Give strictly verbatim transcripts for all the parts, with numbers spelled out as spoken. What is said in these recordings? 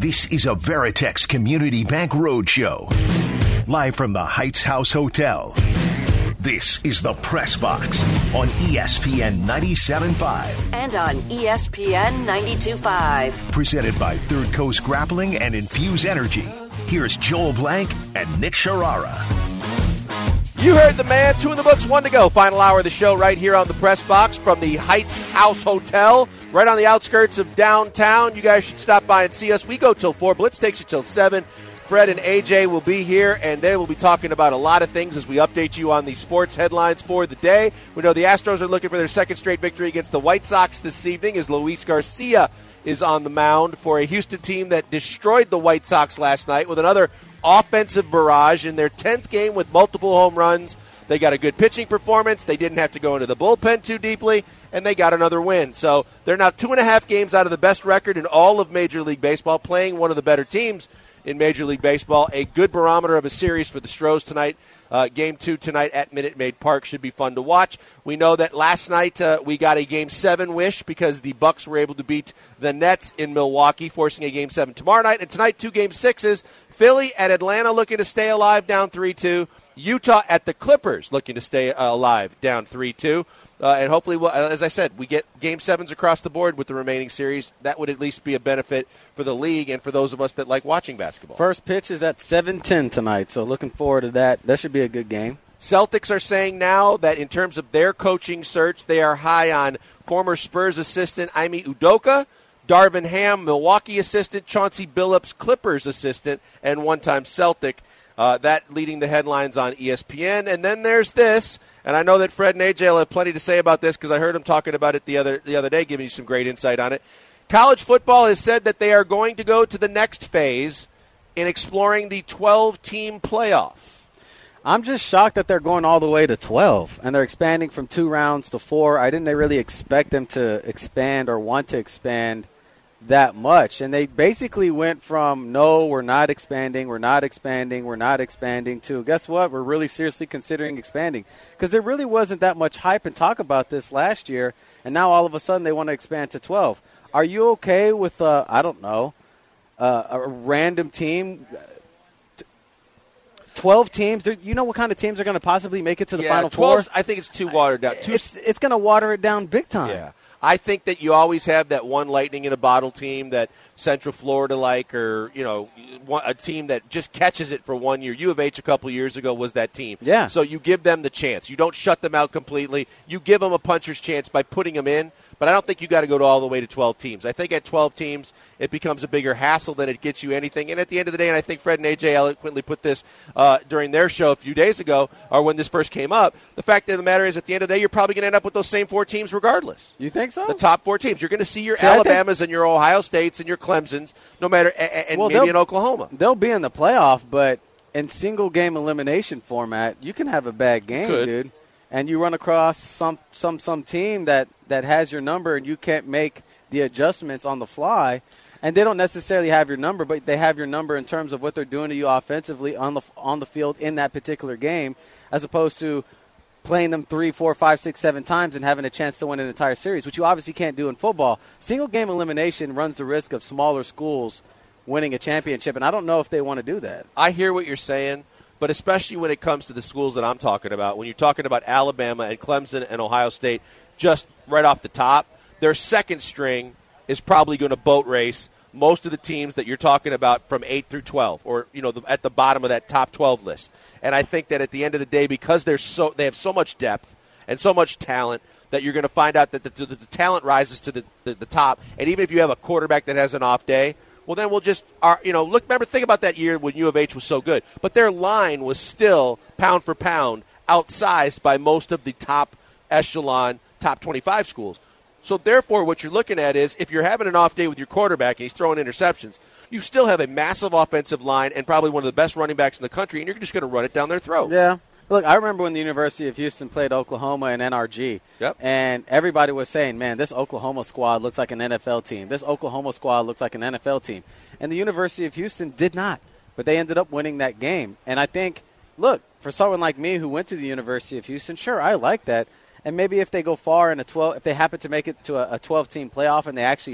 This is a Veritex Community Bank Roadshow. Live from the Heights House Hotel. This is the Press Box on E S P N ninety-seven point five. And on E S P N ninety-two point five. Presented by Third Coast Grappling and Infuse Energy. Here's Joel Blank and Nick Sharara. You heard the man. Two in the books, one to go. Final hour of the show right here on the Press Box from the Heights House Hotel, right on the outskirts of downtown. You guys should stop by and see us. We go till four. Blitz takes you till seven. Fred and A J will be here, and they will be talking about a lot of things as we update you on the sports headlines for the day. We know the Astros are looking for their second straight victory against the White Sox this evening as Luis Garcia is on the mound for a Houston team that destroyed the White Sox last night with another offensive barrage in their tenth game with multiple home runs. They got a good pitching performance. They didn't have to go into the bullpen too deeply, and they got another win. So they're now two and a half games out of the best record in all of Major League Baseball, playing one of the better teams in Major League Baseball. A good barometer of a series for the Stros tonight. Uh, game two tonight at Minute Maid Park should be fun to watch. We know that last night uh, we got a Game seven wish because the Bucks were able to beat the Nets in Milwaukee, forcing a Game seven tomorrow night. And tonight, two Game sixes. Philly at Atlanta looking to stay alive, down three two. Utah at the Clippers looking to stay uh, alive, down three two. Uh, and hopefully, we'll, as I said, we get Game sevens across the board with the remaining series. That would at least be a benefit for the league and for those of us that like watching basketball. First pitch is at seven ten tonight, so looking forward to that. That should be a good game. Celtics are saying now that in terms of their coaching search, they are high on former Spurs assistant Ime Udoka, Darvin Ham, Milwaukee assistant, Chauncey Billups, Clippers assistant, and one-time Celtic. Uh, that leading the headlines on E S P N. And then there's this, and I know that Fred and A J will have plenty to say about this because I heard him talking about it the other the other day, giving you some great insight on it. College football has said that they are going to go to the next phase in exploring the twelve-team playoff. I'm just shocked that they're going all the way to twelve, and they're expanding from two rounds to four. I didn't really expect them to expand or want to expand that much. And they basically went from, no, we're not expanding, we're not expanding, we're not expanding, to, guess what, we're really seriously considering expanding. Because there really wasn't that much hype and talk about this last year, and now all of a sudden they want to expand to twelve. Are you okay with, uh, I don't know, uh, a random team, twelve teams? You know what kind of teams are going to possibly make it to the yeah, Final Four? I think it's too watered down. Too it's it's going to water it down big time. Yeah. I think that you always have that one lightning in a bottle team that Central Florida like, or, you know, a team that just catches it for one year. U of H a couple years ago was that team. Yeah. So you give them the chance. You don't shut them out completely. You give them a puncher's chance by putting them in. But I don't think you got to go to all the way to twelve teams. I think at twelve teams, it becomes a bigger hassle than it gets you anything. And at the end of the day, and I think Fred and A J eloquently put this uh, during their show a few days ago, or when this first came up, the fact of the matter is at the end of the day, you're probably going to end up with those same four teams regardless. You think so? The top four teams. You're going to see your See, Alabamas and your Ohio States and your Clemsons, no matter, and well, maybe in Oklahoma. They'll be in the playoff, but in single-game elimination format, you can have a bad game, Could. dude. And you run across some some some team that, that has your number and you can't make the adjustments on the fly. And they don't necessarily have your number, but they have your number in terms of what they're doing to you offensively on the on the field in that particular game, as opposed to playing them three, four, five, six, seven times and having a chance to win an entire series, which you obviously can't do in football. Single-game elimination runs the risk of smaller schools winning a championship, and I don't know if they want to do that. I hear what you're saying. But especially when it comes to the schools that I'm talking about, when you're talking about Alabama and Clemson and Ohio State, just right off the top, their second string is probably going to boat race most of the teams that you're talking about from eight through twelve, or you know, the, at the bottom of that top twelve list. And I think that at the end of the day, because they're so they have so much depth and so much talent, that you're going to find out that the, the, the talent rises to the, the, the top. And even if you have a quarterback that has an off day, well, then we'll just, our, you know, look, remember, think about that year when U of H was so good. But their line was still, pound for pound, outsized by most of the top echelon, top twenty-five schools. So, therefore, what you're looking at is if you're having an off day with your quarterback and he's throwing interceptions, you still have a massive offensive line and probably one of the best running backs in the country, and you're just going to run it down their throat. Yeah. Look, I remember when the University of Houston played Oklahoma in N R G, yep. and everybody was saying, man, this Oklahoma squad looks like an N F L team. This Oklahoma squad looks like an N F L team. And the University of Houston did not, but they ended up winning that game. And I think, look, for someone like me who went to the University of Houston, sure, I like that. And maybe if they go far in a twelve, if they happen to make it to a twelve-team playoff and they actually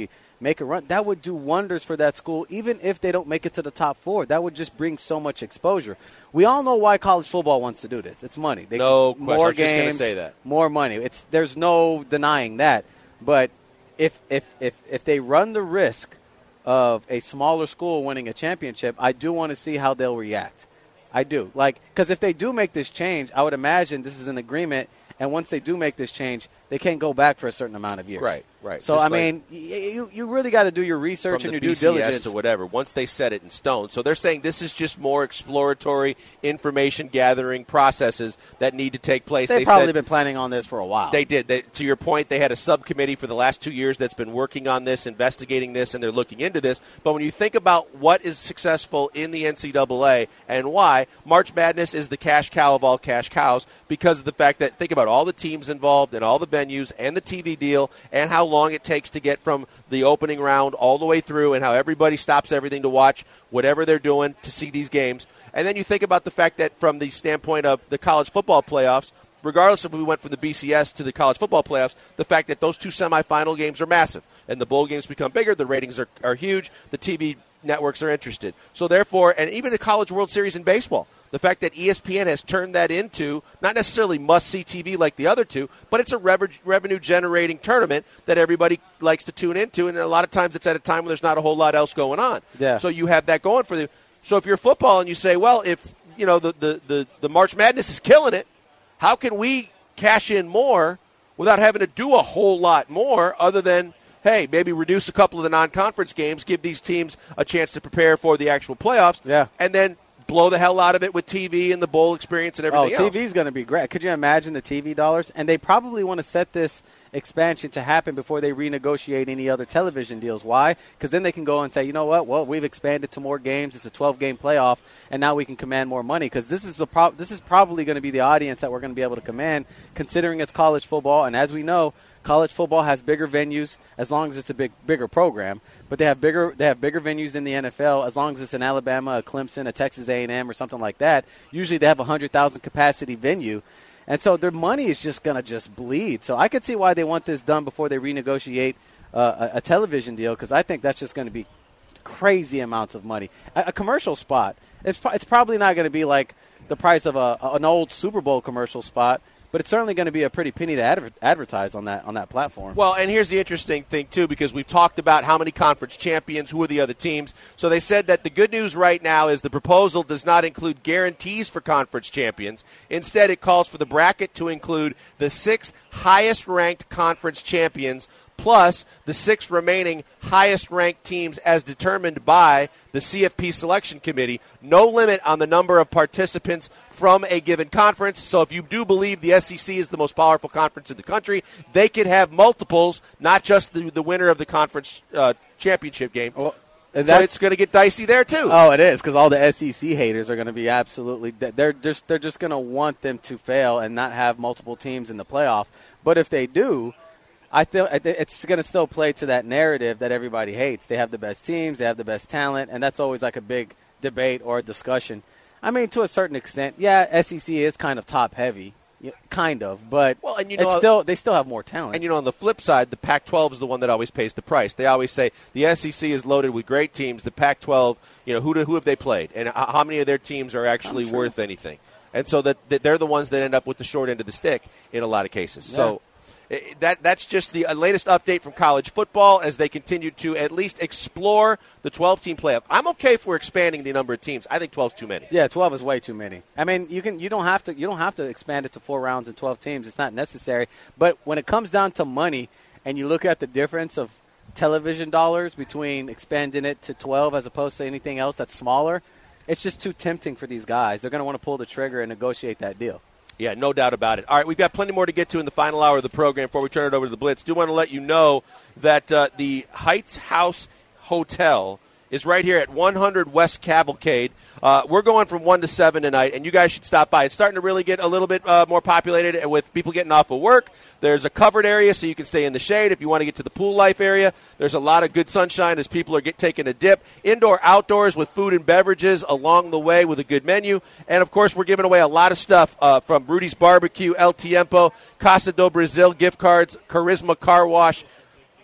make a run. That would do wonders for that school, even if they don't make it to the top four. That would just bring so much exposure. We all know why college football wants to do this. It's money. They no can, question. More I was just games, going to say that. More money. It's there's no denying that. But if if if if they run the risk of a smaller school winning a championship, I do want to see how they'll react. I do. Like, because if they do make this change, I would imagine this is an agreement, and once they do make this change, they can't go back for a certain amount of years. Right, right. So, Just I like mean, you you really got to do your research and your B C S due diligence. to whatever, once they set it in stone. So they're saying this is just more exploratory information gathering processes that need to take place. They've they probably said, been planning on this for a while. They did. They, to your point, they had a subcommittee for the last two years that's been working on this, investigating this, and they're looking into this. But when you think about what is successful in the N C double A and why, March Madness is the cash cow of all cash cows because of the fact that, think about all the teams involved and all the venues and the T V deal and how long it takes to get from the opening round all the way through and how everybody stops everything to watch whatever they're doing to see these games. And then you think about the fact that from the standpoint of the college football playoffs, regardless if we went from the B C S to the college football playoffs, the fact that those two semifinal games are massive and the bowl games become bigger, the ratings are, are huge, the T V networks are interested. So therefore, and even the College World Series in baseball, the fact that E S P N has turned that into not necessarily must-see T V like the other two, but it's a rev- revenue-generating tournament that everybody likes to tune into, and a lot of times it's at a time when there's not a whole lot else going on. Yeah. So you have that going for you. So if you're football and you say, well, if you know the, the, the, the March Madness is killing it, how can we cash in more without having to do a whole lot more other than, hey, maybe reduce a couple of the non-conference games, give these teams a chance to prepare for the actual playoffs, yeah. and then blow the hell out of it with T V and the bowl experience and everything oh, else. T V's going to be great. Could you imagine the T V dollars? And they probably want to set this expansion to happen before they renegotiate any other television deals. Why? Because then they can go and say, you know what? Well, we've expanded to more games. It's a twelve-game playoff, and now we can command more money. Because this is the pro- this is probably going to be the audience that we're going to be able to command, considering it's college football. And as we know, college football has bigger venues as long as it's a big bigger program. But they have bigger they have bigger venues than the N F L as long as it's an Alabama, a Clemson, a Texas A and M, or something like that. Usually they have a one hundred thousand capacity venue. And so their money is just going to just bleed. So I could see why they want this done before they renegotiate uh, a, a television deal, because I think that's just going to be crazy amounts of money. A, a commercial spot, it's, it's probably not going to be like the price of a, an old Super Bowl commercial spot, but it's certainly going to be a pretty penny to adver- advertise on that on that platform. Well, and here's the interesting thing, too, because we've talked about how many conference champions, who are the other teams. So they said that the good news right now is the proposal does not include guarantees for conference champions. Instead, it calls for the bracket to include the six highest-ranked conference champions plus the six remaining highest-ranked teams as determined by the C F P Selection Committee. No limit on the number of participants from a given conference. So if you do believe the S E C is the most powerful conference in the country, they could have multiples, not just the, the winner of the conference uh, championship game. Well, so it's going to get dicey there, too. Oh, it is, because all the S E C haters are going to be absolutely – they're just they're just going to want them to fail and not have multiple teams in the playoff. But if they do – I feel it's going to still play to that narrative that everybody hates. They have the best teams, they have the best talent, and that's always like a big debate or a discussion. I mean, to a certain extent, yeah, S E C is kind of top-heavy, kind of, but well, and you know, it's still they still have more talent. And, you know, on the flip side, the Pac twelve is the one that always pays the price. They always say the S E C is loaded with great teams. The Pac twelve, you know, who, do, who have they played? And how many of their teams are actually sure. worth anything? And so that, that they're the ones that end up with the short end of the stick in a lot of cases. Yeah. So That that's just the latest update from college football as they continue to at least explore the twelve-team playoff. I'm okay if we're expanding the number of teams. I think twelve is too many. Yeah, twelve is way too many. I mean, you can you don't have to you don't have to expand it to four rounds and twelve teams. It's not necessary. But when it comes down to money, and you look at the difference of television dollars between expanding it to twelve as opposed to anything else that's smaller, it's just too tempting for these guys. They're going to want to pull the trigger and negotiate that deal. Yeah, no doubt about it. All right, we've got plenty more to get to in the final hour of the program before we turn it over to the Blitz. Do want to let you know that uh, the Heights House Hotel is right here at one hundred West Cavalcade. Uh, we're going from one to seven tonight, and you guys should stop by. It's starting to really get a little bit uh, more populated with people getting off of work. There's a covered area so you can stay in the shade if you want to get to the pool life area. There's a lot of good sunshine as people are get, taking a dip. Indoor, outdoors with food and beverages along the way with a good menu. And, of course, we're giving away a lot of stuff uh, from Rudy's Barbecue, El Tiempo, Casa do Brasil gift cards, Charisma Car Wash.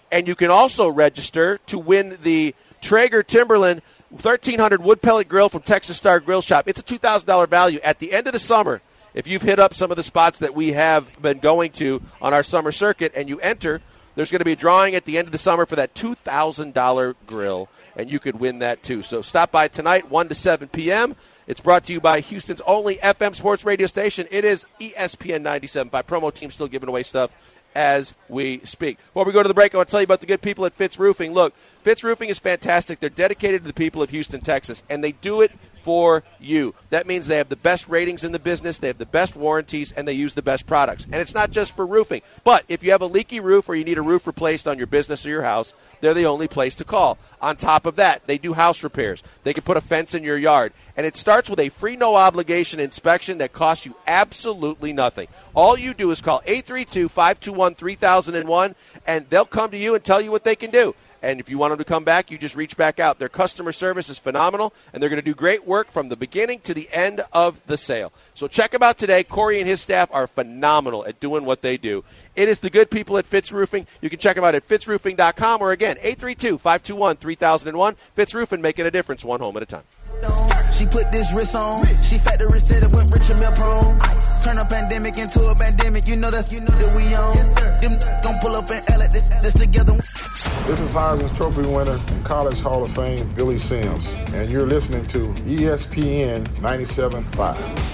And you can also register to win the Traeger Timberland thirteen hundred wood pellet grill from Texas Star Grill Shop. It's a two thousand dollars value. At the end of the summer, if you've hit up some of the spots that we have been going to on our summer circuit and you enter, there's going to be a drawing at the end of the summer for that two thousand dollars grill, and you could win that too. So stop by tonight, one to seven p.m. It's brought to you by Houston's only F M sports radio station. It is E S P N ninety-seven point five. Promo team still giving away stuff as we speak. Before we go to the break, I want to tell you about the good people at Fitz Roofing. Look, Fitz Roofing is fantastic. They're dedicated to the people of Houston, Texas, and they do it for you. That means they have the best ratings in the business, they have the best warranties, and they use the best products. And it's not just for roofing. But if you have a leaky roof or you need a roof replaced on your business or your house, they're the only place to call. On top of that, they do house repairs. They can put a fence in your yard. And it starts with a free no-obligation inspection that costs you absolutely nothing. All you do is call eight three two, five two one, three thousand one, and they'll come to you and tell you what they can do. And if you want them to come back, you just reach back out. Their customer service is phenomenal, and they're going to do great work from the beginning to the end of the sale. So check them out today. Corey and his staff are phenomenal at doing what they do. It is the good people at Fitz Roofing. You can check them out at fitz roofing dot com or, again, eight three two, five two one, three thousand one. Fitz Roofing, making a difference one home at a time. She put this wrist on. She factory said it went rich and meal prone. Turn a pandemic into a pandemic. You know that's you know that we on. Yes, sir. Them gon' pull up and L at this, this together. This is Heisman Trophy winner and College Hall of Fame Billy Sims, and you're listening to E S P N ninety-seven point five.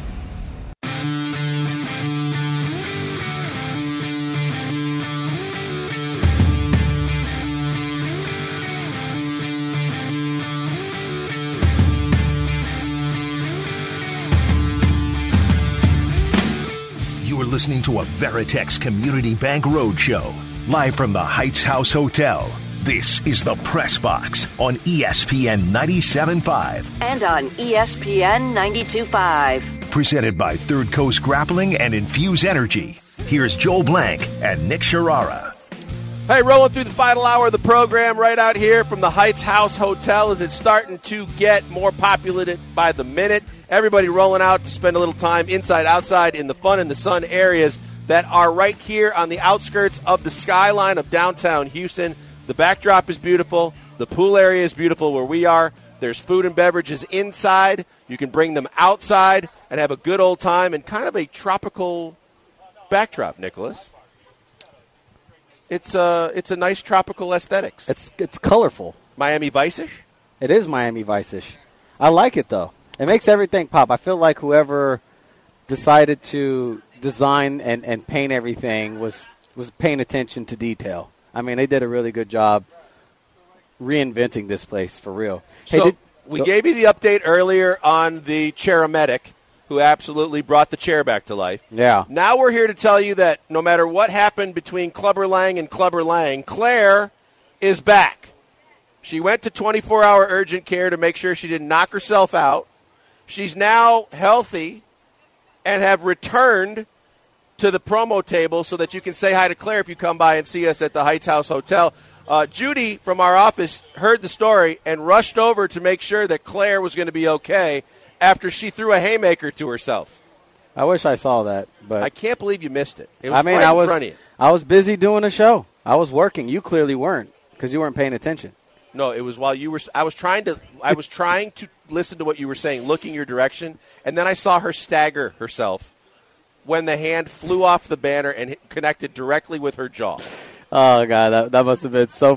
Listening to a Veritex Community Bank Roadshow, live from the Heights House Hotel. This is the Press Box on E S P N ninety-seven point five. And on E S P N ninety-two point five. Presented by Third Coast Grappling and Infuse Energy. Here's Joel Blank and Nick Sharara. Hey, rolling through the final hour of the program right out here from the Heights House Hotel as it's starting to get more populated by the minute. Everybody rolling out to spend a little time inside, outside, in the fun and the sun areas that are right here on the outskirts of the skyline of downtown Houston. The backdrop is beautiful. The pool area is beautiful where we are. There's food and beverages inside. You can bring them outside and have a good old time in kind of a tropical backdrop, Nicholas. It's a, it's a nice tropical aesthetics. It's it's colorful. Miami Vice-ish? It is Miami Vice-ish. I like it, though. It makes everything pop. I feel like whoever decided to design and, and paint everything was, was paying attention to detail. I mean, they did a really good job reinventing this place for real. Hey, so did, we go, gave you the update earlier on the Chair-O-Medic, who absolutely brought the chair back to life. Yeah. Now we're here to tell you that no matter what happened between Clubber Lang and Clubber Lang, Claire is back. She went to twenty-four hour urgent care to make sure she didn't knock herself out. She's now healthy and have returned to the promo table so that you can say hi to Claire if you come by and see us at the Heights House Hotel. Uh, Judy from our office heard the story and rushed over to make sure that Claire was going to be okay after she threw a haymaker to herself. I wish I saw that, but I can't believe you missed it. It was I mean, right I in was, front of you. I was busy doing a show. I was working. You clearly weren't because you weren't paying attention. No, it was while you were. I was trying to. I was trying to listen to what you were saying, looking your direction, and then I saw her stagger herself when the hand flew off the banner and hit, connected directly with her jaw. Oh God, that that must have been so.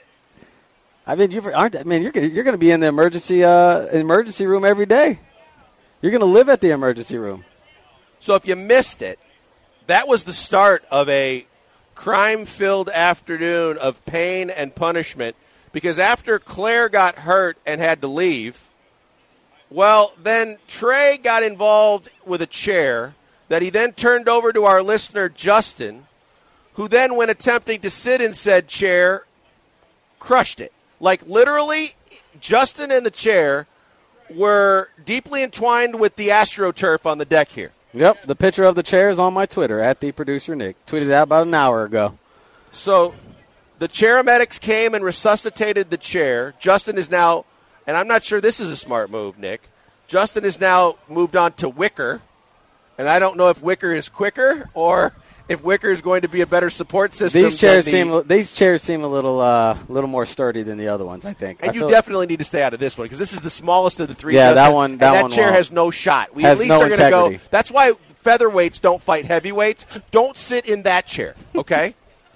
I mean, you aren't. I mean, you're you're going to be in the emergency uh, emergency room every day. You're going to live at the emergency room. So if you missed it, that was the start of a crime-filled afternoon of pain and punishment. Because after Claire got hurt and had to leave, well, then Trey got involved with a chair that he then turned over to our listener, Justin, who then, when attempting to sit in said chair, crushed it. Like, literally, Justin and the chair were deeply entwined with the AstroTurf on the deck here. Yep, the picture of the chair is on my Twitter, at the producer Nick. Tweeted that about an hour ago. So the Chair-O-Medics came and resuscitated the chair. Justin is now, and I'm not sure this is a smart move, Nick. Justin is now moved on to Wicker, and I don't know if Wicker is quicker or if Wicker is going to be a better support system. These chairs than the, seem these chairs seem a little uh, little more sturdy than the other ones, I think. And I you definitely need to stay out of this one because this is the smallest of the three. Yeah, Justin, that one. That, and that one chair won't. has no shot. We has at least no are going to go. integrity. That's why featherweights don't fight heavyweights. Don't sit in that chair, okay?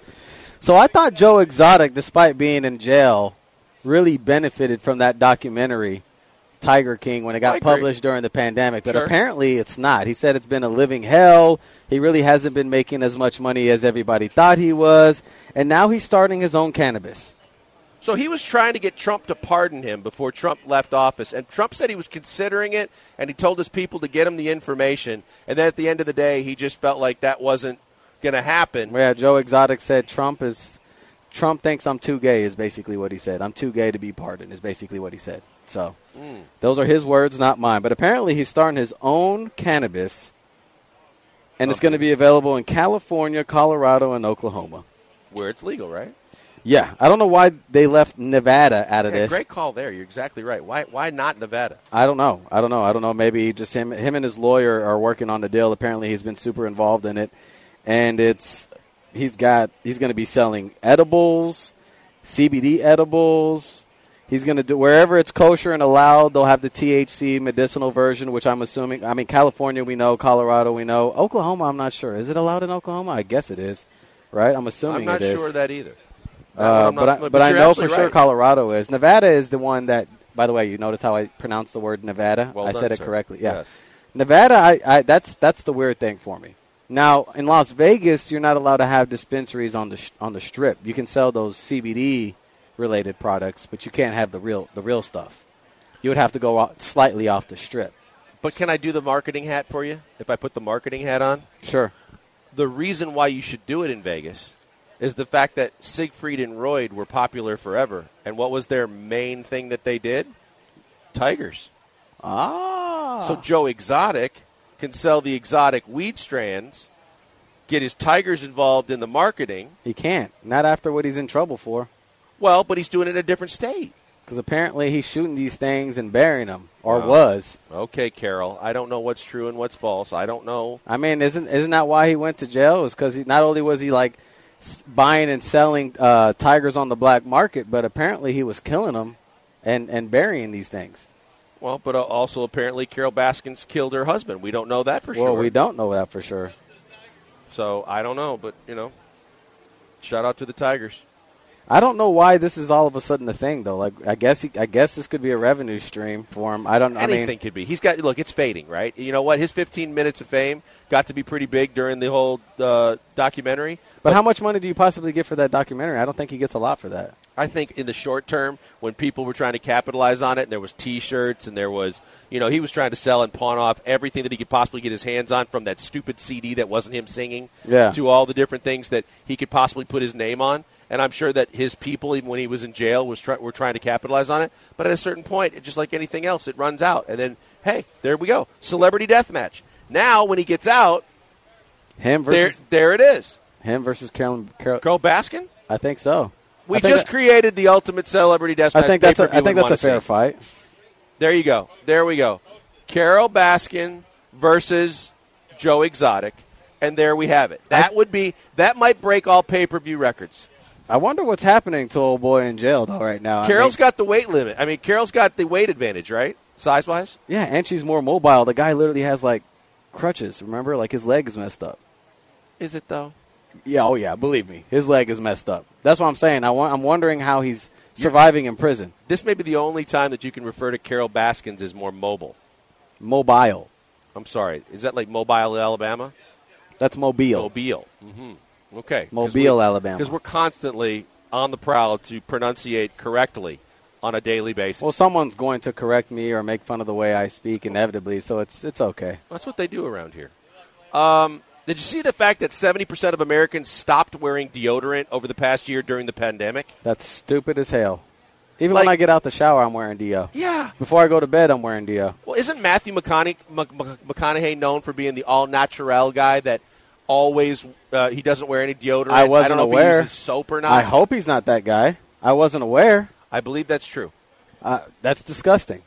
So I thought Joe Exotic, despite being in jail, really benefited from that documentary, Tiger King, when it got published during the pandemic. But Sure. apparently it's not. He said it's been a living hell. He really hasn't been making as much money as everybody thought he was. And now he's starting his own cannabis. So he was trying to get Trump to pardon him before Trump left office. And Trump said he was considering it, and he told his people to get him the information. And then at the end of the day, he just felt like that wasn't going to happen. Yeah, Joe Exotic said Trump is Trump thinks I'm too gay is basically what he said. I'm too gay to be pardoned is basically what he said. So mm. those are his words, not mine. But apparently he's starting his own cannabis, and okay. it's going to be available in California, Colorado, and Oklahoma. Where it's legal, right? Yeah. I don't know why they left Nevada out of yeah, this. Great call there. You're exactly right. Why Why not Nevada? I don't know. I don't know. I don't know. Maybe just him, him and his lawyer are working on the deal. Apparently he's been super involved in it. And it's he's got he's going to be selling edibles, C B D edibles. He's going to do wherever it's kosher and allowed. They'll have the T H C medicinal version, which I'm assuming. I mean, California we know, Colorado we know, Oklahoma I'm not sure. Is it allowed in Oklahoma? I guess it is, right? I'm assuming. I'm not it is. sure of that either. Uh, not, but I, but, but I know for right. sure Colorado is. Nevada is the one that. By the way, you notice how I pronounced the word Nevada? Well I done, said it sir. correctly. Yeah, yes. Nevada. I, I that's that's the weird thing for me. Now, in Las Vegas, you're not allowed to have dispensaries on the sh- on the strip. You can sell those C B D-related products, but you can't have the real the real stuff. You would have to go out slightly off the strip. But can I do the marketing hat for you if I put the marketing hat on? Sure. The reason why you should do it in Vegas is the fact that Siegfried and Royd were popular forever. And what was their main thing that they did? Tigers. Ah. So Joe Exotic can sell the exotic weed strands, get his Tigers involved in the marketing. He can't. Not after what he's in trouble for. Well, but he's doing it in a different state. Because apparently he's shooting these things and burying them, or oh. was. Okay, Carol. I don't know what's true and what's false. I don't know. I mean, isn't isn't that why he went to jail? Is because he not only was he like s- buying and selling uh, tigers on the black market, but apparently he was killing them and, and burying these things. Well, but also apparently Carol Baskins killed her husband. We don't know that for well, sure. Well, we don't know that for sure. So I don't know, but, you know, shout out to the Tigers. I don't know why this is all of a sudden a thing, though. Like, I guess he, I guess this could be a revenue stream for him. I don't know. Anything I mean, could be. He's got, look, it's fading, right? You know what? His fifteen minutes of fame got to be pretty big during the whole uh, documentary. But, but how much money do you possibly get for that documentary? I don't think he gets a lot for that. I think in the short term, when people were trying to capitalize on it, and there was T-shirts, and there was, you know, he was trying to sell and pawn off everything that he could possibly get his hands on, from that stupid C D that wasn't him singing yeah. to all the different things that he could possibly put his name on. And I'm sure that his people, even when he was in jail, was try- were trying to capitalize on it. But at a certain point, it, just like anything else, it runs out. And then, hey, there we go. Celebrity death match. Now, when he gets out, him versus there, there it is. Him versus Carol, Carol, Carol Baskin? I think so. We think just that, created the ultimate celebrity death match. I think that's a, I think that's a fair see. fight. There you go. There we go. Carol Baskin versus Joe Exotic, and there we have it. That I, would be that might break all pay-per-view records. I wonder what's happening to old boy in jail though right now. Carol's I mean, got the weight limit. I mean, Carol's got the weight advantage, right? Size-wise? Yeah, and she's more mobile. The guy literally has like crutches. Remember, like his leg is messed up. Is it though? Yeah, oh yeah, believe me. His leg is messed up. That's what I'm saying. I want, I'm wondering how he's surviving in prison. This may be the only time that you can refer to Carol Baskins as more mobile. Mobile. I'm sorry. Is that like Mobile, Alabama? That's Mobile. Mobile. Mm-hmm. Okay. Mobile, we, Alabama. Because we're constantly on the prowl to pronunciate correctly on a daily basis. Well, someone's going to correct me or make fun of the way I speak inevitably, so it's it's okay. That's what they do around here. Um... Did you see the fact that seventy percent of Americans stopped wearing deodorant over the past year during the pandemic? That's stupid as hell. Even like, when I get out the shower, I'm wearing deo. Yeah. Before I go to bed, I'm wearing deo. Well, isn't Matthew McConaughey, McConaughey known for being the all-natural guy that always uh, he doesn't wear any deodorant? I wasn't I don't know aware. if he uses soap or not. I hope he's not that guy. I wasn't aware. I believe that's true. Uh, that's disgusting.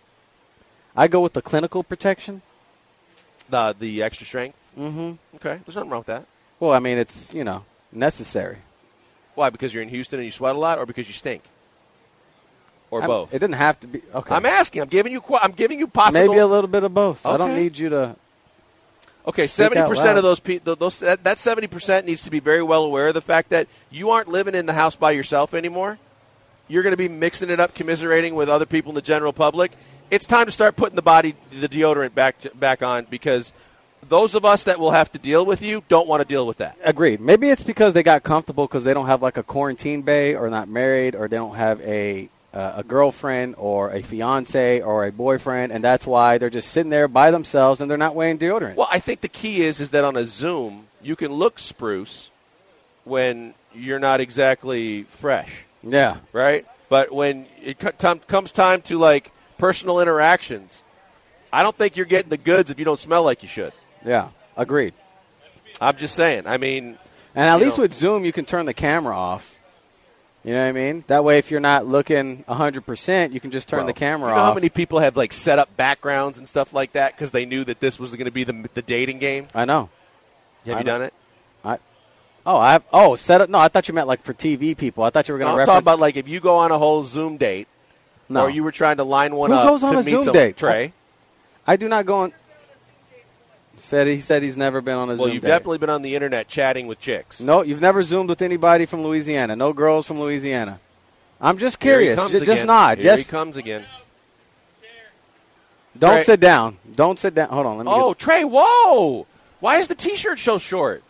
I go with the clinical protection. The the extra strength? Mm-hmm. Okay, there's nothing wrong with that. Well, I mean, it's, you know, necessary. Why? Because you're in Houston and you sweat a lot, or because you stink? Or I'm, both? It didn't have to be. Okay. I'm asking. I'm giving you. I'm giving you possible. Maybe a little bit of both. Okay. I don't need you to. Okay, Speak seventy percent out of those people, those that, that seventy percent needs to be very well aware of the fact that you aren't living in the house by yourself anymore. You're going to be mixing it up, commiserating with other people in the general public. It's time to start putting the body, the deodorant back back on, because those of us that will have to deal with you don't want to deal with that. Agreed. Maybe it's because they got comfortable because they don't have like a quarantine bay, or not married, or they don't have a uh, a girlfriend or a fiance or a boyfriend, and that's why they're just sitting there by themselves and they're not wearing deodorant. Well, I think the key is is that on a Zoom you can look spruce when you're not exactly fresh. Yeah. Right? But when it co- time, comes time to, like, personal interactions, I don't think you're getting the goods if you don't smell like you should. Yeah. Agreed. I'm just saying. I mean. And at least know. with Zoom, you can turn the camera off. You know what I mean? That way, if you're not looking one hundred percent, you can just turn Well, the camera you know off. how many people have, like, set up backgrounds and stuff like that because they knew that this was going to be the, the dating game? I know. Have I you know. done it? I. Oh, I oh set up. No, I thought you meant like for T V people. I thought you were going No, to I'm reference. talking about, like, if you go on a whole Zoom date, no. or you were trying to line one Who up goes on to a meet Zoom someone. date? Trey. I do not go on. Said he said he's never been on a Well, Zoom you've date. definitely been on the internet chatting with chicks. No, you've never Zoomed with anybody from Louisiana. No girls from Louisiana. I'm just Here he curious. comes J- just again. nod. Here Just he comes again. don't Trey. sit down. Don't sit down. Hold on. Let me Oh, get, Trey, whoa! Why is the T-shirt so short?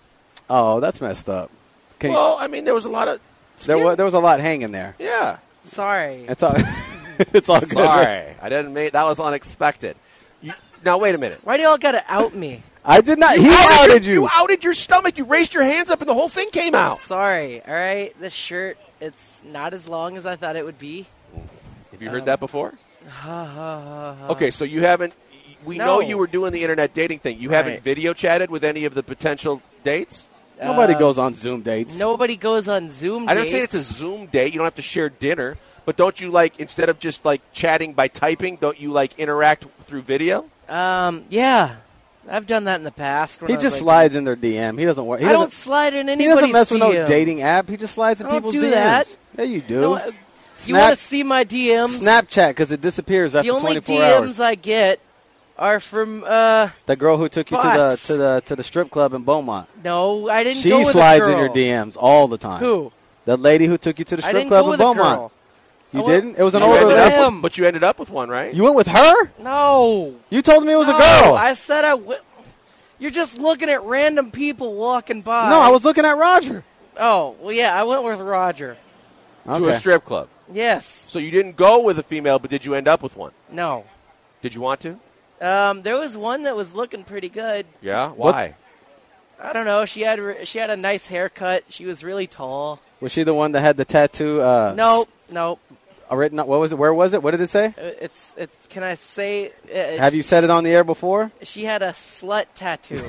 oh, that's messed up. Can you, Well, I mean, there was a lot of there skin. was there was a lot hanging there. Yeah. Sorry. It's all. It's all good. Sorry, I didn't make that was unexpected. You, now wait a minute. Why do y'all got to out me? I did not. He outed outed your, you. You outed your stomach. You raised your hands up, and the whole thing came out. Sorry. All right. This shirt, it's not as long as I thought it would be. Have you heard that before? Ha, ha, ha, ha. Okay, so you haven't. We No. know you were doing the internet dating thing. You haven't Right. video chatted with any of the potential dates. Nobody Uh, goes on Zoom dates. Nobody goes on Zoom I didn't say dates. it's a Zoom date. You don't have to share dinner. But don't you, like, instead of just, like, chatting by typing, don't you, like, interact through video? Um, yeah. I've done that in the past. when He I was just like- slides in their D M. He doesn't work. He I doesn't, don't slide in he anybody's doesn't mess with D M. no dating app. He just slides in I don't people's do D Ms. that. Yeah, you do. No, uh, you Snap- want to see my D Ms? Snapchat because it disappears after the only twenty-four D Ms hours. I get are from, uh, The girl who took you to the bots. to the to the strip club in Beaumont. no, I didn't She go with slides a girl. in your D Ms all the time. Who? The lady who took you to the I strip didn't club go in with a Beaumont. girl. You I went- didn't? It was an I You went older ended with up lady. him. with, but you ended up with one, right? You went with her? No. You told me it was no, a girl. I said I w- You're just looking at random people walking by. no, I was looking at Roger. Oh, well, yeah, I went with Roger. To Okay. a strip club. Yes. So you didn't go with a female, but did you end up with one? No. Did you want to? Um, there was one that was looking pretty good. Yeah. Why? I don't know. She had re- she had a nice haircut. She was really tall. Was she the one that had the tattoo? Uh, Nope, nope. s- Written. What was it? Where was it? What did it say? Uh, It's it's. Can I say? Uh, Have you said it on the air before? She had a slut tattoo.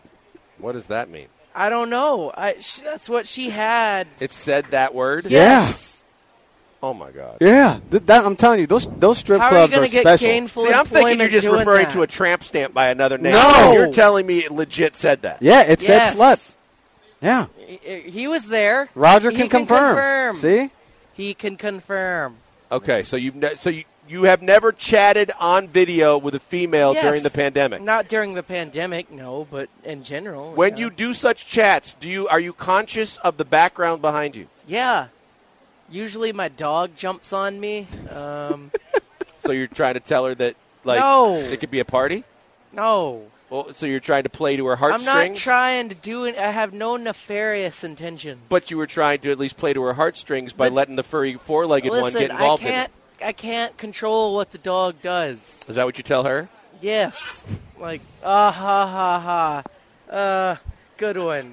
What does that mean? I don't know. I sh- that's what she had. It said that word? Yes. Oh, my God. Yeah. Th- that, I'm telling you, those those strip How are you clubs going are to get special. gainful See, I'm thinking you're employment just doing referring that? to a tramp stamp by another name. No. You're telling me it legit said that. Yeah, it Yes. said slut. Yeah. He, he was there. Roger He can, confirm. confirm. See? He can confirm. Okay, so you've ne- so you, you have never chatted on video with a female Yes. during the pandemic. Not during the pandemic, no, but in general. When yeah. you do such chats, do you are you conscious of the background behind you? Yeah. Usually my dog jumps on me. Um, So you're trying to tell her that like No. it could be a party? no. Well, so you're trying to play to her I'm heartstrings? not trying to do it. I have no nefarious intentions. But you were trying to at least play to her heartstrings by But- letting the furry four-legged one Listen, get involved I can't. I can't control what the dog does. in it. Is that what you tell her? Yes. Like, ah ha ha ha. Uh, good one.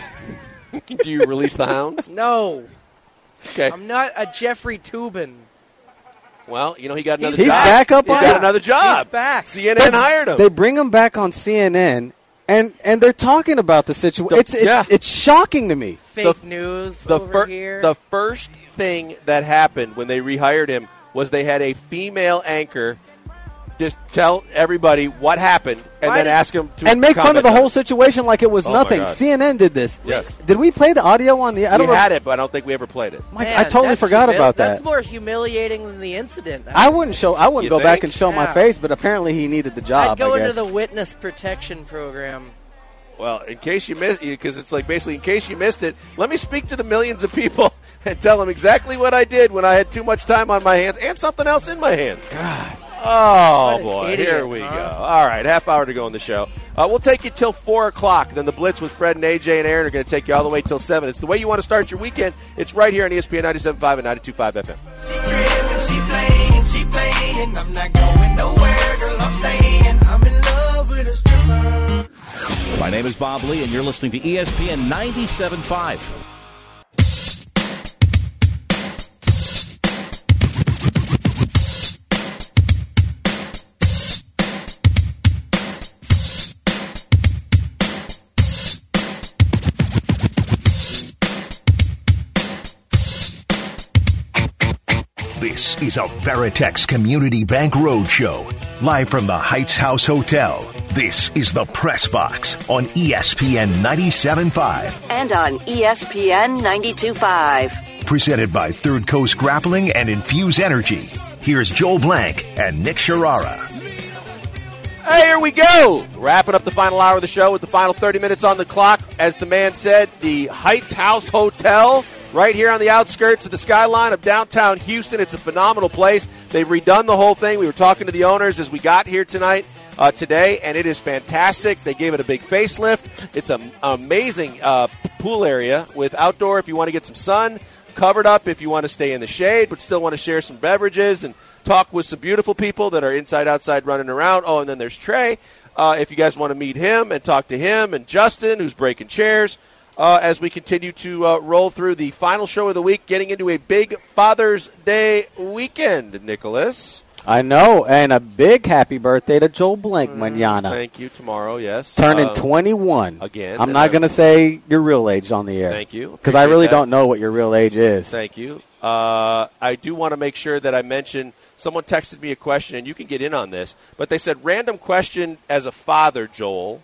Do you release the hounds? No, Okay. I'm not a Jeffrey Toobin. Well, you know he got another He's job. back up He on got it. another job. He's back. C N N hired him. They bring him back on C N N, and, and they're talking about the situation. The- It's, it's, yeah. it's shocking to me. Fake The- news the over fir- here. the first thing that happened when they rehired him was they had a female anchor just tell everybody what happened and Why then did- ask them to And make fun comment of the on whole it. situation like it was Oh, my nothing. God. C N N did this. Yes. Did we play the audio on the? I We don't know. had it, but I don't think we ever played it. Mike, Man, I totally that's forgot humil- about that. That's more humiliating than the incident. I wouldn't show. I wouldn't You go back think? and show my Yeah. face, but apparently he needed the job. I'd go I guess. into the witness protection program. Well, in case you missed, because it's like basically in case you missed it, let me speak to the millions of people and tell them exactly what I did when I had too much time on my hands and something else in my hands. God. Oh, What an boy. idiot, Here we huh? go. All right, half hour to go on the show. Uh, we'll take you till four o'clock. Then the Blitz with Fred and A J and Aaron are going to take you all the way till seven. It's the way you want to start your weekend. It's right here on E S P N ninety-seven point five and ninety-two point five F M. She trippin', she playing, she playing. I'm not going nowhere, girl, I'm staying. I'm in love with a stripper. My name is Bob Lee, and you're listening to E S P N ninety-seven point five. This is a Veritex Community Bank Roadshow, live from the Heights House Hotel. This is the Press Box on E S P N ninety-seven point five. And on E S P N ninety-two point five. Presented by Third Coast Grappling and Infuse Energy. Here's Joel Blank and Nick Sharara. Hey, here we go. Wrapping up the final hour of the show with the final thirty minutes on the clock. As the man said, the Heights House Hotel right here on the outskirts of the skyline of downtown Houston. It's a phenomenal place. They've redone the whole thing. We were talking to the owners as we got here tonight, uh, today, and it is fantastic. They gave it a big facelift. It's an amazing uh, pool area with outdoor if you want to get some sun, covered up if you want to stay in the shade but still want to share some beverages and talk with some beautiful people that are inside, outside, running around. Oh, and then there's Trey. Uh, if you guys want to meet him and talk to him, and Justin, who's breaking chairs, uh, as we continue to uh, roll through the final show of the week, getting into a big Father's Day weekend, Nicholas. I know, and a big happy birthday to Joel Blank mañana. Thank you. Tomorrow, yes. Turning Uh, twenty-one. again, I'm and not I- going to say your real age on the air. Thank you. Because I Appreciate really that. don't know what your real age is. Thank you. Uh, I do want to make sure that I mention, someone texted me a question, and you can get in on this, but they said, random question as a father, Joel.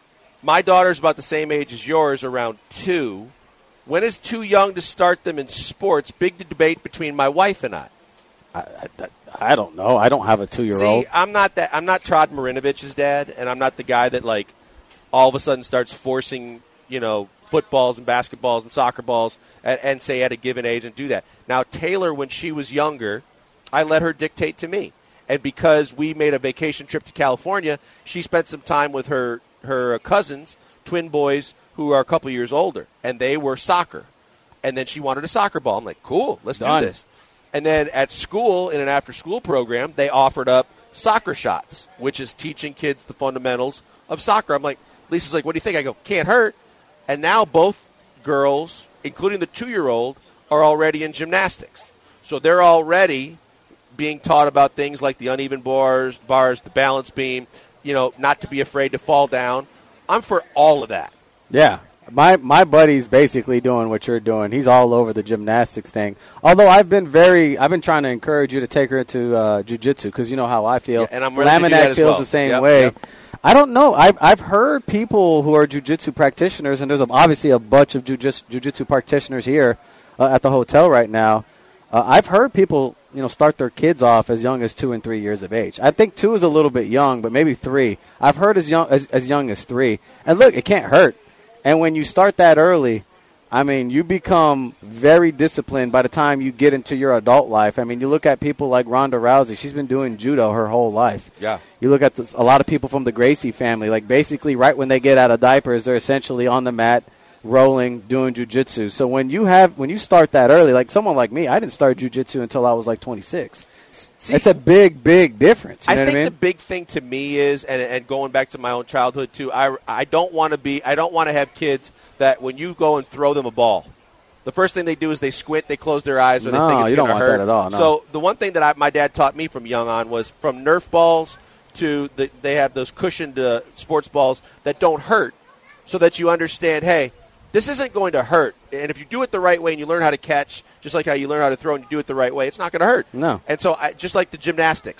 My daughter's about the same age as yours, around two. When is too young to start them in sports? Big debate between my wife and I. I, I, I don't know. I don't have a two-year-old. See, I'm not that. I'm not Todd Marinovich's dad, and I'm not the guy that like all of a sudden starts forcing, you know, footballs and basketballs and soccer balls, and, and say at a given age and do that. Now, Taylor, when she was younger, I let her dictate to me, and because we made a vacation trip to California, she spent some time with her her cousins, twin boys who are a couple years older, and they were soccer, and then she wanted a soccer ball. I'm like, cool, let's Done. do this. And then at school, in an after-school program, they offered up soccer shots, which is teaching kids the fundamentals of soccer. I'm like, Lisa's like, what do you think? I go, can't hurt. And now both girls, including the two-year-old, are already in gymnastics. So they're already being taught about things like the uneven bars, bars, the balance beam, you know, not to be afraid to fall down. I'm for all of that. Yeah. My my buddy's basically doing what you're doing. He's all over the gymnastics thing. Although I've been very, I've been trying to encourage you to take her to uh, jiu-jitsu because you know how I feel. Yeah, and I'm ready to do that Laminac as feels well. the same Yep, way. yep. I don't know. I've I've heard people who are jiu-jitsu practitioners, and there's a, obviously a bunch of jiu-jitsu, jiu-jitsu practitioners here uh, at the hotel right now. Uh, I've heard people, you know, start their kids off as young as two and three years of age. I think two is a little bit young, but maybe three. I've heard as young as, as young as three. And look, it can't hurt. And when you start that early, I mean, you become very disciplined by the time you get into your adult life. I mean, you look at people like Ronda Rousey. She's been doing judo her whole life. Yeah. You look at this, a lot of people from the Gracie family. Like, basically, right when they get out of diapers, they're essentially on the mat, rolling, doing jiu-jitsu. So when you have when you start that early, like someone like me, I didn't start jiu-jitsu until I was like twenty-six. See, It's a big, big difference. You I know think what I the mean? big thing to me is, and, and going back to my own childhood too, I, I don't want to be, I don't want to have kids that when you go and throw them a ball, the first thing they do is they squint, they close their eyes, or they No, think it's you going don't to want hurt. that at all, no. So the one thing that I, my dad taught me from young on was from Nerf balls to the, they have those cushioned uh, sports balls that don't hurt, so that you understand, hey, this isn't going to hurt. And if you do it the right way and you learn how to catch, just like how you learn how to throw and you do it the right way, it's not going to hurt. No. And so I, just like the gymnastics,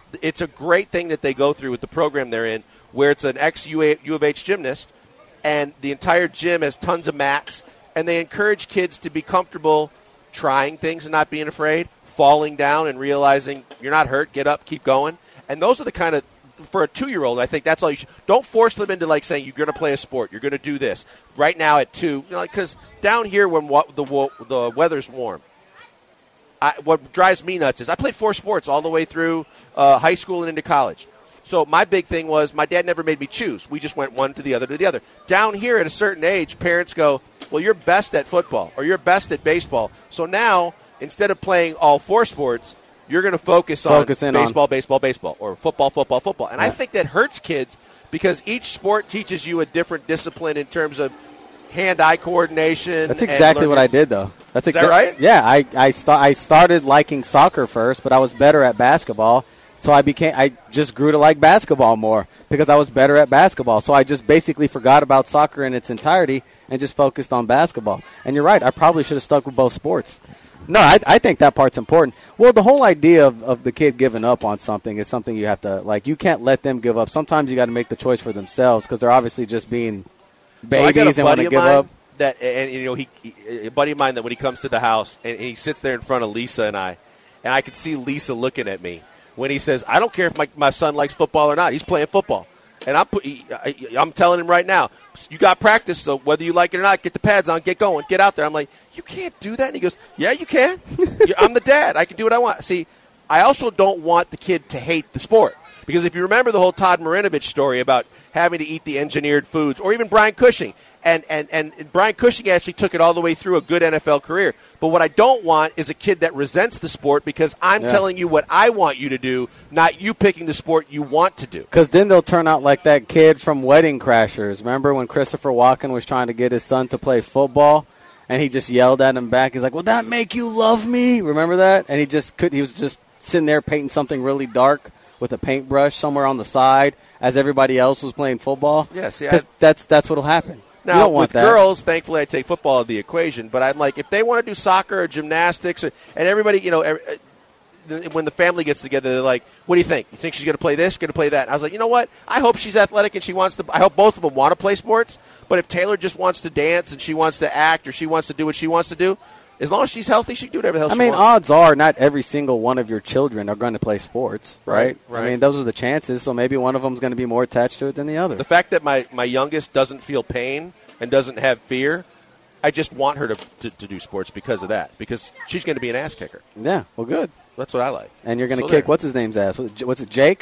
it's a great thing that they go through with the program they're in, where it's an ex-U of H gymnast, and the entire gym has tons of mats, and they encourage kids to be comfortable trying things and not being afraid, falling down and realizing you're not hurt, get up, keep going. And those are the kind of, for a two-year-old, I think that's all you should. Don't force them into, like, saying you're going to play a sport, you're going to do this. Right now at two, you know, because down here when what, the the weather's warm, I, what drives me nuts is I played four sports all the way through uh, high school and into college. So my big thing was my dad never made me choose. We just went one to the other to the other. Down here at a certain age, parents go, well, you're best at football or you're best at baseball. So now, instead of playing all four sports, you're going to focus on focus baseball, on. baseball, baseball, or football, football, football. And yeah. I think that hurts kids because each sport teaches you a different discipline in terms of hand-eye coordination. That's exactly what I did, though. That's Is exa- that right? Yeah, I I, st- I started liking soccer first, but I was better at basketball. So I became I just grew to like basketball more because I was better at basketball. So I just basically forgot about soccer in its entirety and just focused on basketball. And you're right, I probably should have stuck with both sports. No, I, I think that part's important. Well, the whole idea of, of the kid giving up on something is something you have to, like, you can't let them give up. Sometimes you got to make the choice for themselves because they're obviously just being babies so and want to give up. That, and, you know, he, he, a buddy of mine that when he comes to the house and he sits there in front of Lisa and I, and I can see Lisa looking at me when he says, I don't care if my, my son likes football or not. He's playing football. And I'm, I, I'm telling him right now, you got practice, so whether you like it or not, get the pads on, get going, get out there. I'm like, you can't do that. And he goes, yeah, you can. I'm the dad. I can do what I want. See, I also don't want the kid to hate the sport. Because if you remember the whole Todd Marinovich story about having to eat the engineered foods, or even Brian Cushing, and, and, and Brian Cushing actually took it all the way through a good N F L career. But what I don't want is a kid that resents the sport because I'm yeah. telling you what I want you to do, not you picking the sport you want to do. Because then they'll turn out like that kid from Wedding Crashers. Remember when Christopher Walken was trying to get his son to play football? And he just yelled at him back. He's like, will that make you love me? Remember that? And he just could. He was just sitting there painting something really dark with a paintbrush somewhere on the side as everybody else was playing football. Yeah, see, I, that's that's what'll happen. Now, you don't want with that. girls, thankfully, I take football out of the equation. But I'm like, if they want to do soccer or gymnastics, or, and everybody, you know, every, when the family gets together, they're like, what do you think? You think she's going to play this, going to play that? And I was like, you know what? I hope she's athletic and she wants to. I hope both of them want to play sports. But if Taylor just wants to dance and she wants to act or she wants to do what she wants to do, as long as she's healthy, she can do whatever the hell I she mean, wants. odds are not every single one of your children are going to play sports, right? Right, right. I mean, those are the chances. So maybe one of them is going to be more attached to it than the other. The fact that my, my youngest doesn't feel pain and doesn't have fear, I just want her to, to, to do sports because of that, because she's going to be an ass kicker. Yeah, well, good. That's what I like. And you're going to So kick, there. what's his name's ass? What's it, Jake?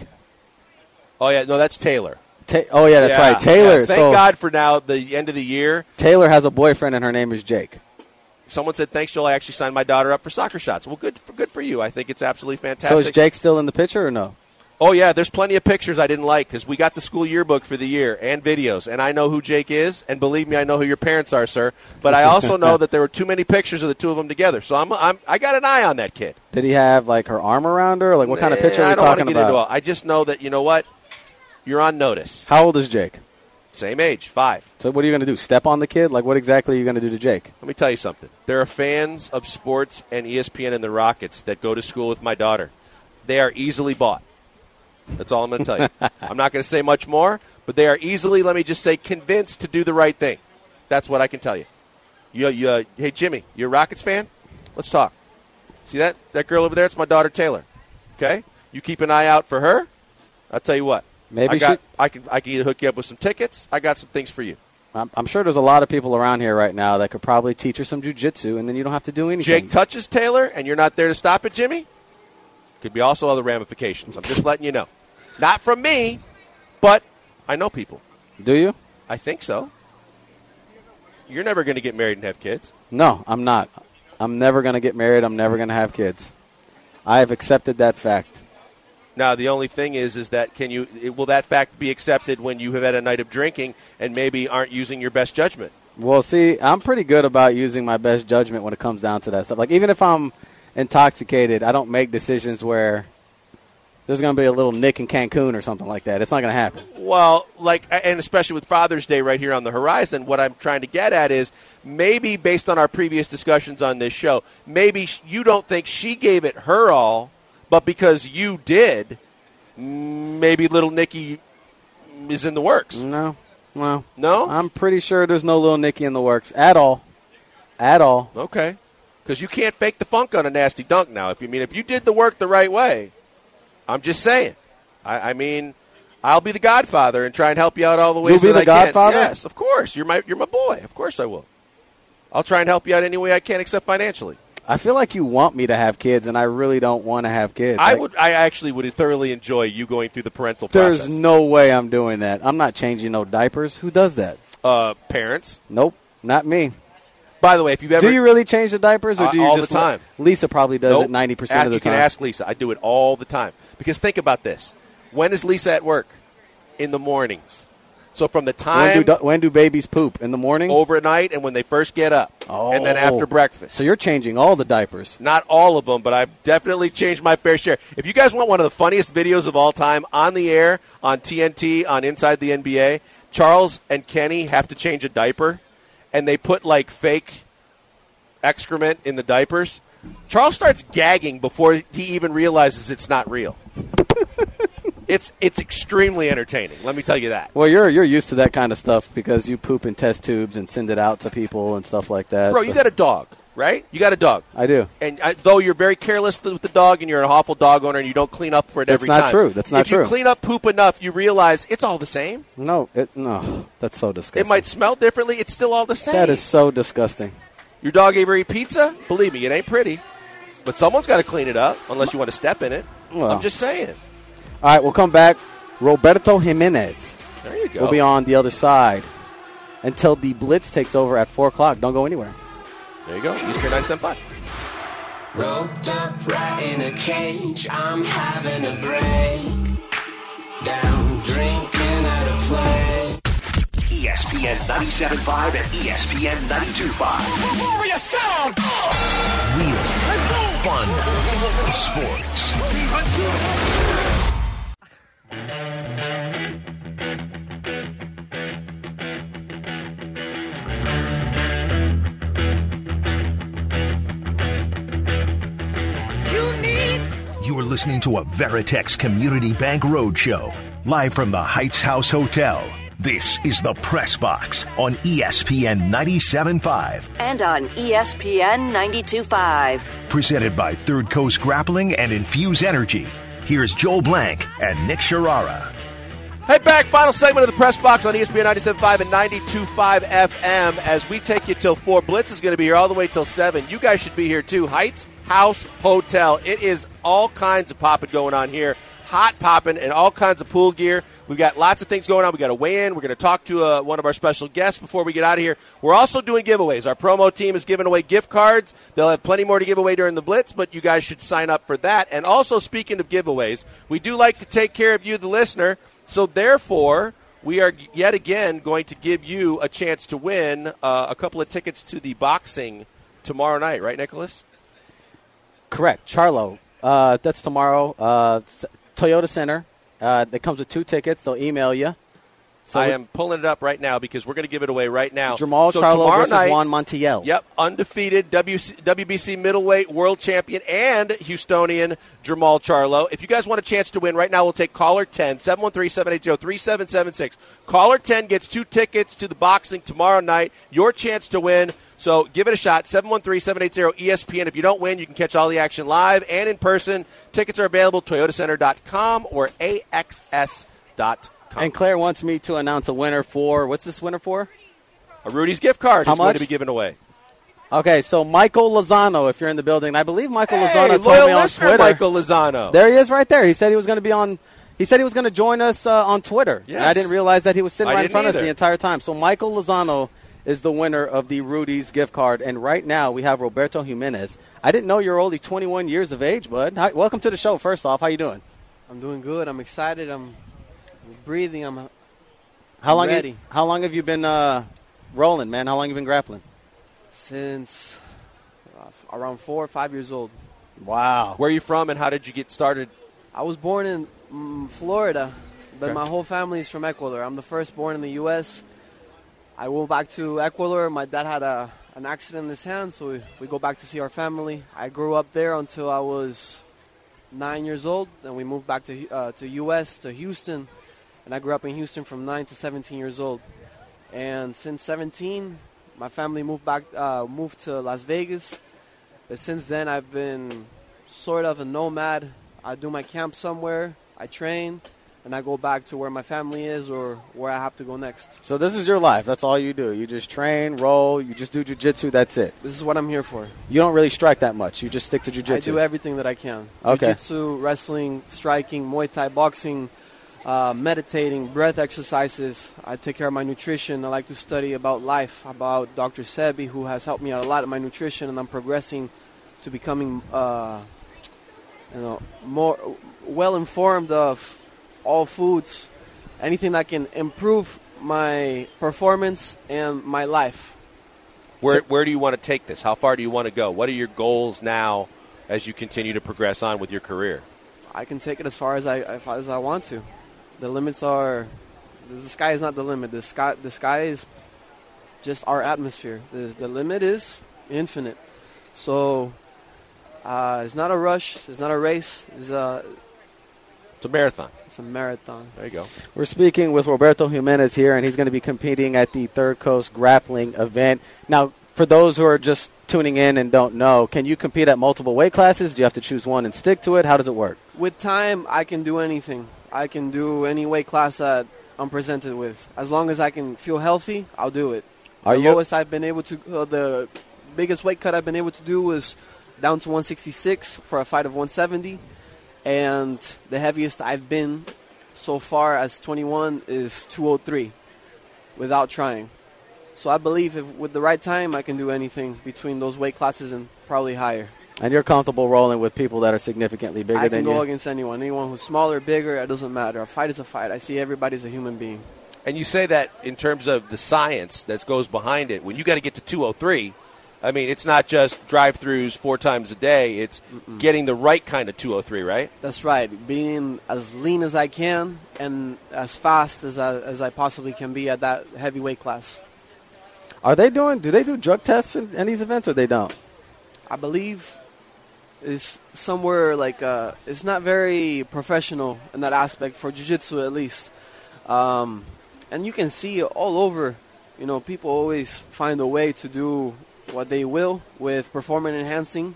Oh, yeah, no, that's Taylor. Ta- oh, yeah, that's Yeah, right. Taylor. yeah, thank so God for now, the end of the year. Taylor has a boyfriend, and her name is Jake. Someone said, thanks, Joel. I actually signed my daughter up for soccer shots. Well, good for, good for you. I think it's absolutely fantastic. So is Jake still in the picture or no? Oh, yeah, there's plenty of pictures I didn't like because we got the school yearbook for the year and videos, and I know who Jake is, and believe me, I know who your parents are, sir. But I also know that there were too many pictures of the two of them together, so I'm, I'm I got an eye on that kid. Did he have, like, her arm around her? Like, what kind of picture Eh, are we I don't want to talking get about? into all. I just know that, you know what? You're on notice. How old is Jake? Same age, five. So what are you going to do, step on the kid? Like, what exactly are you going to do to Jake? Let me tell you something. There are fans of sports and E S P N and the Rockets that go to school with my daughter. They are easily bought. That's all I'm going to tell you. I'm not going to say much more, but they are easily, let me just say, convinced to do the right thing. That's what I can tell you. You, you uh, hey, Jimmy, you a Rockets fan? Let's talk. See that, that girl over there? It's my daughter, Taylor. Okay? You keep an eye out for her. I'll tell you what. Maybe I, got, she- I, can, I can either hook you up with some tickets. I got some things for you. I'm, I'm sure there's a lot of people around here right now that could probably teach her some jiu-jitsu, and then you don't have to do anything. Jake touches Taylor, and you're not there to stop it, Jimmy? Could be also other ramifications. I'm just letting you know. Not from me, but I know people. Do you? I think so. You're never going to get married and have kids. No, I'm not. I'm never going to get married. I'm never going to have kids. I have accepted that fact. Now, the only thing is, is that can you will that fact be accepted when you have had a night of drinking and maybe aren't using your best judgment? Well, see, I'm pretty good about using my best judgment when it comes down to that stuff. Like, even if I'm intoxicated, I don't make decisions where there's going to be a little Nick in Cancun or something like that. It's not going to happen. Well, like, and especially with Father's Day right here on the horizon, what I'm trying to get at is maybe based on our previous discussions on this show, maybe you don't think she gave it her all, but because you did, maybe little Nicky is in the works. No. Well, no? I'm pretty sure there's no little Nicky in the works at all. At all. Okay. Because you can't fake the funk on a nasty dunk now. If you mean if you did the work the right way, I'm just saying. I, I mean, I'll be the godfather and try and help you out all the ways You'll be that the I godfather? can. Yes, of course. You're my you're my boy. Of course I will. I'll try and help you out any way I can, except financially. I feel like you want me to have kids, and I really don't want to have kids. I like, would. I actually would thoroughly enjoy you going through the parental There's process. no way I'm doing that. I'm not changing no diapers. Who does that? Uh, parents. Nope, not me. By the way, if you've ever do you really change the diapers, or do you uh, all just the time? Lisa probably does nope. it ninety percent of the you time. You can ask Lisa. I do it all the time. Because think about this: when is Lisa at work? In the mornings. So from the time when do, when do babies poop in the morning? Overnight, and when they first get up, oh. and then after breakfast. So you're changing all the diapers. Not all of them, but I've definitely changed my fair share. If you guys want one of the funniest videos of all time on the air, on T N T, on Inside the N B A, Charles and Kenny have to change a diaper, and they put like fake excrement in the diapers. Charles starts gagging before he even realizes it's not real. It's it's extremely entertaining. Let me tell you that. Well, you're you're used to that kind of stuff because you poop in test tubes and send it out to people and stuff like that. Bro, so. you got a dog, right? You got a dog. I do. And uh, though you're very careless with the dog and you're an awful dog owner and you don't clean up for it that's every not time. True. That's not if true. If you clean up poop enough, you realize it's all the same. No, it, no, that's so disgusting. It might smell differently. It's still all the same. That is so disgusting. Your dog ever eat pizza? Believe me, it ain't pretty. But someone's got to clean it up unless you want to step in it. Well. I'm just saying. All right, we'll come back. Roberto Jimenez there you go. will be on the other side until the Blitz takes over at four o'clock. Don't go anywhere. There you go. E S P N ninety-seven point five. Roped up right in a cage, I'm having a break. Down drinking at a play. E S P N ninety-seven point five and E S P N ninety-two point five. Warrior sound! Real. Let's go! Fun. Sports. You're listening to a Veritex Community Bank Roadshow, live from the Heights House Hotel. This is the Press Box on E S P N ninety-seven point five. And on E S P N ninety-two point five. Presented by Third Coast Grappling and Infuse Energy. Here's Joel Blank and Nick Sharara. Hey, back. Final segment of the Press Box on E S P N ninety-seven point five and ninety-two point five F M as we take you till four. Blitz is going to be here all the way till seven. You guys should be here, too. Heights House Hotel. It is all kinds of popping going on here. Hot popping and all kinds of pool gear. We've got lots of things going on. We've got to weigh in. We're going to talk to uh, one of our special guests before we get out of here. We're also doing giveaways. Our promo team is giving away gift cards. They'll have plenty more to give away during the Blitz, but you guys should sign up for that. And also, speaking of giveaways, we do like to take care of you, the listener. So, therefore, we are yet again going to give you a chance to win uh, a couple of tickets to the boxing tomorrow night. Right, Nicholas? Correct. Charlo. Uh, that's tomorrow. Uh, Toyota Center. Uh, that comes with two tickets. They'll email you. So I am pulling it up right now because we're going to give it away right now. Jamal so Charlo versus night, Juan Montiel. Yep, undefeated W C, W B C middleweight world champion and Houstonian Jamal Charlo. If you guys want a chance to win, right now we'll take caller ten, seven one three, seven eight zero, three seven seven six. Caller ten gets two tickets to the boxing tomorrow night. Your chance to win. So give it a shot, seven one three, seven eight zero, E S P N. If you don't win, you can catch all the action live and in person. Tickets are available at toyota center dot com or A X S dot com. And Claire wants me to announce a winner for, what's this winner for? A Rudy's gift card How is going much? to be given away. Okay, so Michael Lozano, if you're in the building. I believe Michael Hey, Lozano told loyal me on listener, Twitter. Michael Lozano. There he is right there. He said he was going to be on, he said he was going to join us uh, on Twitter. Yes. And I didn't realize that he was sitting I right in didn't front of us either. the entire time. So Michael Lozano is the winner of the Rudy's gift card. And right now we have Roberto Jimenez. I didn't know you're only twenty-one years of age, bud. Hi, welcome to the show, first off. How you doing? I'm doing good. I'm excited. I'm breathing. I'm How long ready. Have, how long have you been uh, rolling, man? How long have you been grappling? Since uh, around four or five years old. Wow. Where are you from and how did you get started? I was born in mm, Florida, but Okay. my whole family is from Ecuador. I'm the first born in the U S I went back to Ecuador. My dad had a an accident in his hand, so we, we go back to see our family. I grew up there until I was nine years old. Then we moved back to uh, to U S to Houston, and I grew up in Houston from nine to seventeen years old. And since seventeen, my family moved back, uh, moved to Las Vegas. But since then, I've been sort of a nomad. I do my camp somewhere, I train, and I go back to where my family is or where I have to go next. So this is your life. That's all you do. You just train, roll, you just do jiu-jitsu, that's it. This is what I'm here for. You don't really strike that much. You just stick to jiu-jitsu. I do everything that I can. Okay. Jiu-jitsu, wrestling, striking, Muay Thai, boxing, uh, meditating, breath exercises. I take care of my nutrition. I like to study about life, about Doctor Sebi, who has helped me out a lot in my nutrition, and I'm progressing to becoming uh, you know, more well-informed of all foods, anything that can improve my performance and my life. Where So- where do you want to take this? How far do you want to go? What are your goals now as you continue to progress on with your career? I can take it as far as I as far as I want to. The limits are, the sky is not the limit. The sky the sky is just our atmosphere. The the limit is infinite. So uh, it's not a rush. It's not a race. It's a It's a marathon. it's a marathon. There you go. We're speaking with Roberto Jimenez here, and he's going to be competing at the Third Coast Grappling event. Now, for those who are just tuning in and don't know, can you compete at multiple weight classes? Do you have to choose one and stick to it? How does it work? With time, I can do anything. I can do any weight class that I'm presented with. As long as I can feel healthy, I'll do it. Are the you- lowest I've been able to, uh, the biggest weight cut I've been able to do was down to one sixty-six for a fight of one seventy. And the heaviest I've been so far as twenty-one is two oh three without trying. So I believe if with the right time, I can do anything between those weight classes and probably higher. And you're comfortable rolling with people that are significantly bigger I than can go you? against anyone. Anyone who's smaller, bigger, it doesn't matter. A fight is a fight. I see everybody as a human being. And you say that in terms of the science that goes behind it. When you got to get to two oh three, I mean, it's not just drive-throughs four times a day. It's Mm-mm. getting the right kind of two oh three, right? That's right. Being as lean as I can and as fast as I, as I possibly can be at that heavyweight class. Are they doing, do they do drug tests in, in these events or they don't? I believe it's somewhere like, uh, it's not very professional in that aspect for jiu-jitsu at least. Um, and you can see it all over. You know, people always find a way to do what they will with performance enhancing,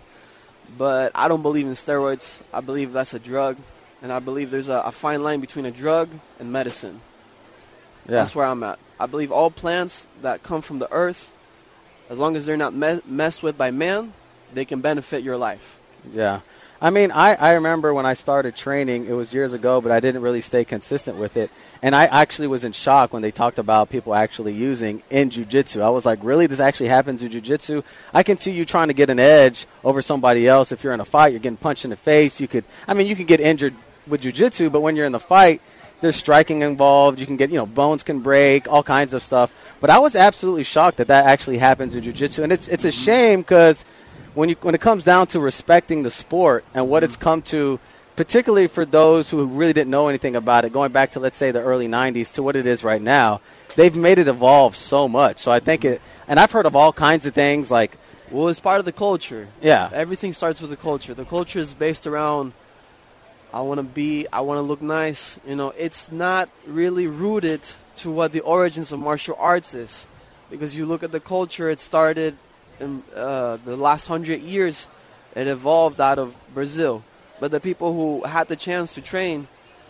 but I don't believe in steroids. I believe that's a drug, and I believe there's a, a fine line between a drug and medicine. Yeah. That's where I'm at. I believe all plants that come from the earth, as long as they're not me- messed with by man, they can benefit your life. Yeah. I mean, I, I remember when I started training, it was years ago, but I didn't really stay consistent with it. And I actually was in shock when they talked about people actually using in jiu-jitsu. I was like, really? This actually happens in jiu-jitsu? I can see you trying to get an edge over somebody else. If you're in a fight, you're getting punched in the face. You could, I mean, you can get injured with jiu-jitsu, but when you're in the fight, there's striking involved. You can get, you know, bones can break, all kinds of stuff. But I was absolutely shocked that that actually happens in jiu-jitsu. And it's it's a shame because when you when it comes down to respecting the sport and what it's come to, particularly for those who really didn't know anything about it, going back to, let's say, the early nineties to what it is right now, they've made it evolve so much. So I think it – and I've heard of all kinds of things like – Well, it's part of the culture. Yeah. Everything starts with the culture. The culture is based around – I want to be, I want to look nice. You know, it's not really rooted to what the origins of martial arts is. Because you look at the culture, it started in uh, the last hundred years. It evolved out of Brazil. But the people who had the chance to train,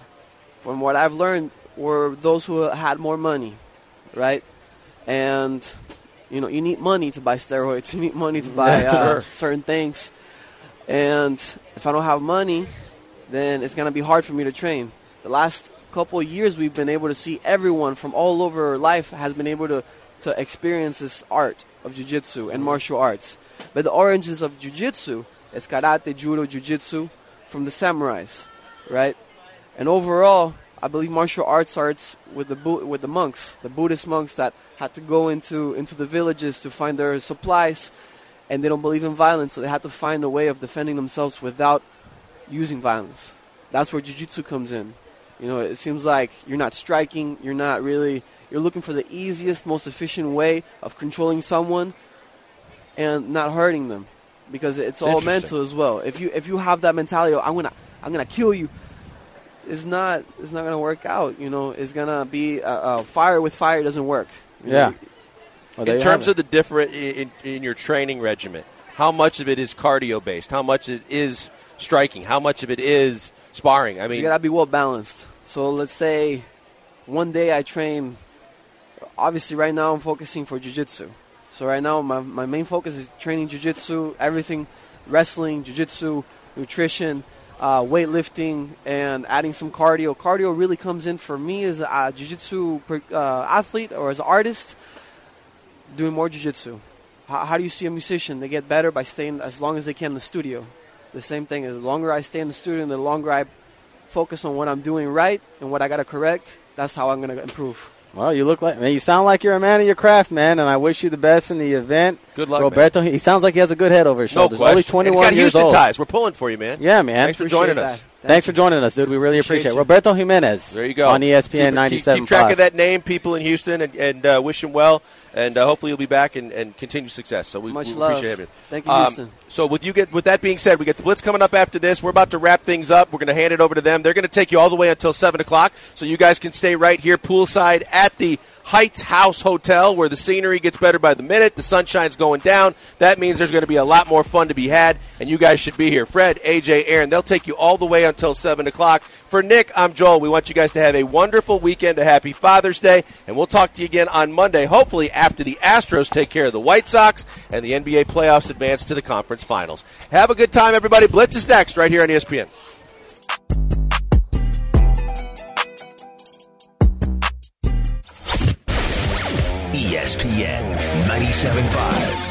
from what I've learned, were those who had more money, right? And, you know, you need money to buy steroids. You need money to buy uh, Sure. certain things. And if I don't have money, then it's going to be hard for me to train. The last couple of years, we've been able to see everyone from all over life has been able to, to experience this art of jiu-jitsu and martial arts. But the origins of jiu-jitsu is karate, judo, jiu-jitsu from the samurais, right? And overall, I believe martial arts starts with the Bu- with the monks, the Buddhist monks that had to go into, into the villages to find their supplies, and they don't believe in violence, so they had to find a way of defending themselves without using violence. That's where jiu-jitsu comes in. You know, it seems like you're not striking, you're not really, you're looking for the easiest, most efficient way of controlling someone and not hurting them, because it's all Interesting. mental as well. If you if you have that mentality, of, I'm gonna I'm gonna kill you. It's not. It's not gonna work out. You know, it's gonna be uh, uh, fire with fire doesn't work. You yeah. know? Well, in terms of the different in, in your training regimen, how much of it is cardio based? How much it is striking? How much of it is sparring? I mean, you gotta be well balanced. So let's say one day I train. Obviously, right now I'm focusing for jiu-jitsu. So right now my my main focus is training jiu-jitsu, everything, wrestling, jiu-jitsu, nutrition, uh, weightlifting, and adding some cardio. Cardio really comes in for me as a jiu-jitsu uh, athlete or as an artist. Doing more jiu-jitsu. How, how do you see a musician? They get better by staying as long as they can in the studio. The same thing. The longer I stay in the studio and the longer I focus on what I'm doing right and what I got to correct, that's how I'm going to improve. Well, you look like, man, you sound like you're a man of your craft, man, and I wish you the best in the event. Good luck, Roberto, man. He sounds like he has a good head over his shoulders. No question. Only twenty-one and he's got years Houston old. ties. We're pulling for you, man. Yeah, man. Thanks for joining that. us. Thank Thanks you. for joining us, dude. We really appreciate, Appreciate it. you. Roberto Jimenez. There you go. On E S P N Keep, ninety-seven keep, keep track of that name, people in Houston, and, and uh, wish him well. And uh, hopefully you'll be back and, and continue success. So we, Much we love. appreciate it. Thank you, Um, Houston. so with you get with that being said, we get the Blitz coming up after this. We're about to wrap things up. We're going to hand it over to them. They're going to take you all the way until seven o'clock. So you guys can stay right here poolside at the Heights House Hotel, where the scenery gets better by the minute. The sunshine's going down. That means there's going to be a lot more fun to be had, and you guys should be here. Fred, A J, Aaron, they'll take you all the way until seven o'clock. For Nick, I'm Joel. We want you guys to have a wonderful weekend, a happy Father's Day, and we'll talk to you again on Monday, hopefully after the Astros take care of the White Sox and the N B A playoffs advance to the conference finals. Have a good time, everybody. Blitz is next right here on E S P N. E S P N ninety-seven point five.